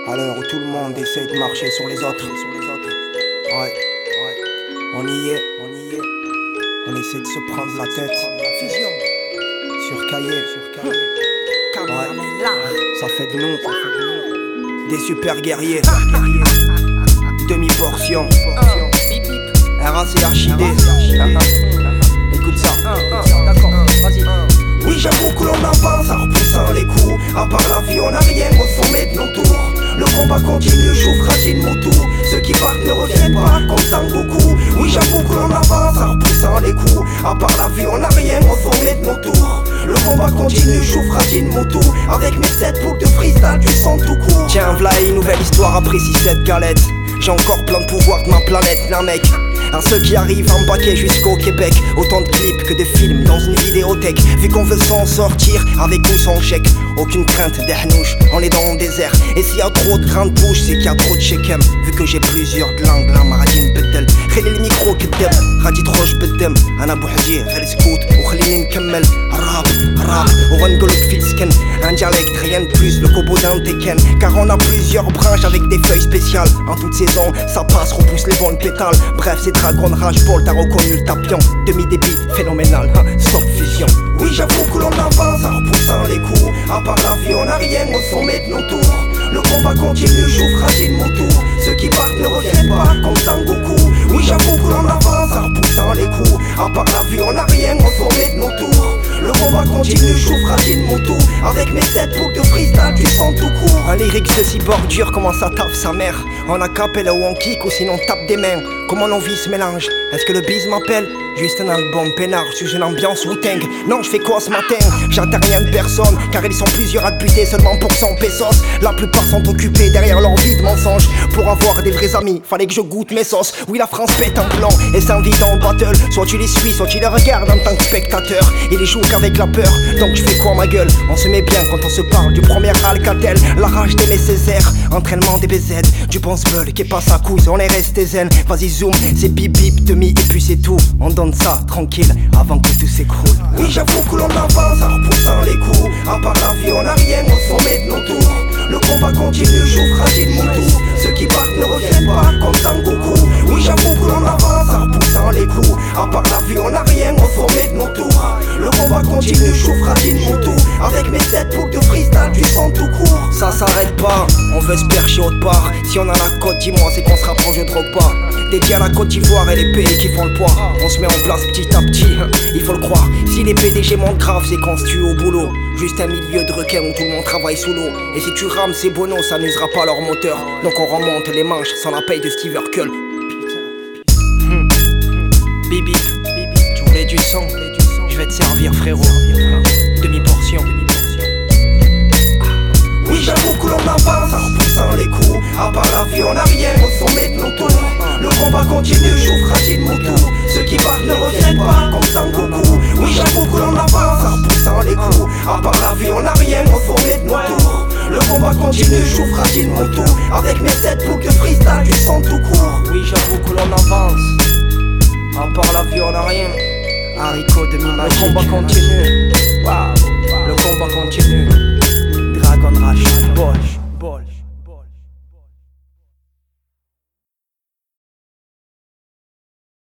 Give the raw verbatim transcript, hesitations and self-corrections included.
À l'heure où tout le monde essaie de marcher sur les autres. Ouais, ouais. On y est, on y est. On essaie de se prendre la tête. Sur cahier, sur cahier. Ouais. Ça fait de nous des super guerriers. Demi-portion. R A C H I D. Écoute ça. D'accord, vas-y. Oui, j'avoue que l'on avance en repoussant les coups. À part la vie, on n'a rien au sommet de nos tours. Le combat continue, j'ouvre Rajin Moutou. Ceux qui partent ne reviennent pas comme Sangoku. Oui, j'avoue que l'on avance en repoussant les coups. À part la vie, on n'a rien au sommet de nos tours. Le combat continue, j'ouvre Rajin Moutou. Avec mes sept boucles de freestyle, du son tout court. Tiens, v'là une nouvelle histoire après six sept galettes. J'ai encore plein de pouvoir de ma planète, là mec. À ceux qui arrivent en paquet jusqu'au Québec. Autant de clips que de films dans une vidéothèque. Vu qu'on veut s'en sortir avec ou sans chèque. Aucune crainte des hnouches, on est dans le désert. Et s'il y a trop de grandes bouches, c'est qu'il y a trop de shekem. Vu que j'ai plusieurs langues, la maradine bedel. خلي الميكرو كداب غادي تخرج بالدم. انا بوحدي غير سكوت وخليني نكمل. الراب الراب وغنقولك في السكن. Un dialecte, rien de plus, le cobo d'un Tekken. Car on a plusieurs branches avec des feuilles spéciales. En toute saison, ça passe, repousse les bonnes pétales. Bref, c'est Dragon Rage Ball, t'as reconnu le tapion. Demi-débit, phénoménal, hein, stop fusion. Oui, j'avoue que l'on avance en repoussant les coups. À part la vie, on n'a rien au sommet de nos tours. Le combat continue, j'ouvre Rajin Moutou. Ceux qui partent ne reviennent pas comme Sangoku. Oui, j'avoue que l'on avance en repoussant les coups. À part la vie, on n'a rien au sommet de nos tours. Le combat continue, j'ouvre Rajin Moutou. Avec mes sept boucles de freestyle, du son tout court. Un lyrics de cyborg dur, comment ça tape sa mère. En acapella ou en kick ou sinon tape des mains. Comment nos vies se mélangent. Est-ce que le bise m'appelle? Juste un album peinard, je suis une ambiance Wu-Tang. Non, je fais quoi ce matin? J'attends rien de personne. Car ils sont plusieurs à te buter seulement pour cent pesos. La plupart sont occupés derrière leur vie de mensonges. Pour avoir des vrais amis, fallait que je goûte mes sauces. Oui, la France pète un plan et s'invite en battle. Soit tu les suis, soit tu les regardes en tant que spectateur. Ils les jouent qu'avec la peur, donc je fais quoi ma gueule? On se met bien quand on se parle du premier Alcatel. La rage d'aimer Césaire, entraînement des B Z. Du pense beul qui passe à coups, on est resté zen. Vas-y zoom, c'est bip bip, demi et puis c'est tout. On donne ça tranquille avant que tout s'écroule. Oui, j'avoue que l'on avance en repoussant les coups. À part la vie, on n'a rien au sommet de nos tours. Le combat continue, j'ouvre Rajin Moutou. Ceux qui partent ne reviennent pas comme Sangoku. Oui, j'avoue que l'on avance en repoussant les coups. À part la vie, on n'a rien au sommet de nos tours. Le combat continue, j'ouvre Rajin Moutou. Avec mes sept boucles de freestyle, du son tout court. Ça s'arrête pas, on veut se percher autre part. Si on a la côte, dis-moi, c'est qu'on se rapproche de drogue pas. Dédié à la Côte d'Ivoire et les pays qui font le poids. On se met en place petit à petit, il faut le croire. Si les P D G montent grave, c'est qu'on se tue au boulot. Juste un milieu de requin où tout le monde travaille sous l'eau. Et si tu rames ces bonos, ça n'usera pas leur moteur. Donc on remonte les manches sans la paye de Steve Urkel. Hmm. Bip bip, tu voulais du sang? Je vais te servir frérot. Demi-portion. Oui, j'avoue que l'on avance en repoussant les coups. À part la vie, on n'a rien au sommet de nos tours. Le combat continue, j'ouvre Rajin Moutou. Ceux qui partent ne reviennent pas comme Sangoku. Oui, j'avoue que l'on avance en repoussant les coups. À part la vie, on n'a rien au sommet de nos tours. Le combat continue, j'ouvre Rajin Moutou. Avec mes sept boucles de freestyle, du son tout court. Oui, j'avoue que l'on avance. À part la vie, on n'a rien. Haricot demi-magique. Le combat continue. Wow. Le combat continue. Dragon Rage Bosch.